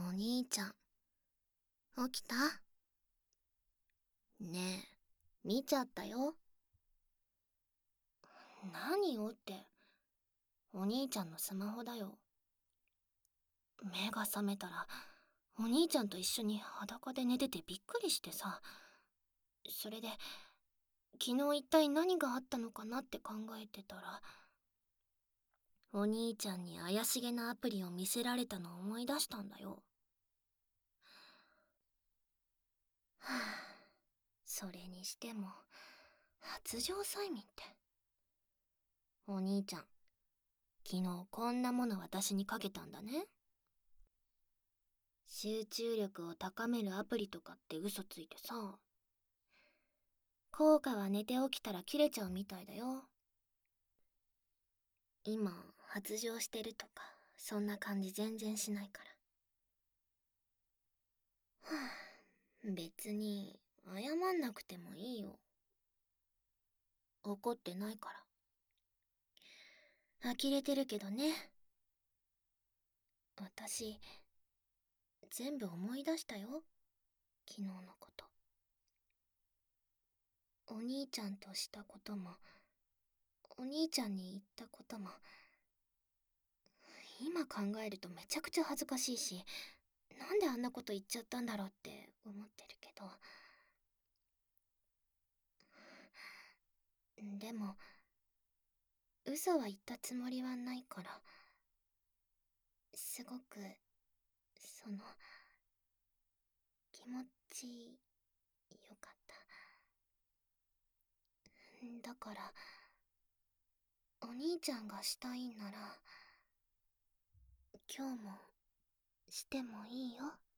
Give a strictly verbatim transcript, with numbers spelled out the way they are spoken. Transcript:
お兄ちゃん、起きた？ねえ、見ちゃったよ。何よって、お兄ちゃんのスマホだよ。目が覚めたら、お兄ちゃんと一緒に裸で寝ててびっくりしてさ。それで、昨日一体何があったのかなって考えてたら、お兄ちゃんに怪しげなアプリを見せられたのを思い出したんだよ。はあ、それにしても、発情催眠って。お兄ちゃん、昨日こんなもの私にかけたんだね。集中力を高めるアプリとかって嘘ついてさ。効果は寝て起きたら切れちゃうみたいだよ。今、発情してるとか、そんな感じ全然しないから。はあ、別に、謝んなくてもいいよ。怒ってないから。呆れてるけどね。私、全部思い出したよ。昨日のこと。お兄ちゃんとしたことも、お兄ちゃんに言ったことも、今考えるとめちゃくちゃ恥ずかしいし、なんであんなこと言っちゃったんだろうって思ってるけど。でも、嘘は言ったつもりはないから、すごく、その、気持ちよかった。だから、お兄ちゃんがしたいんなら、今日もしてもいいよ。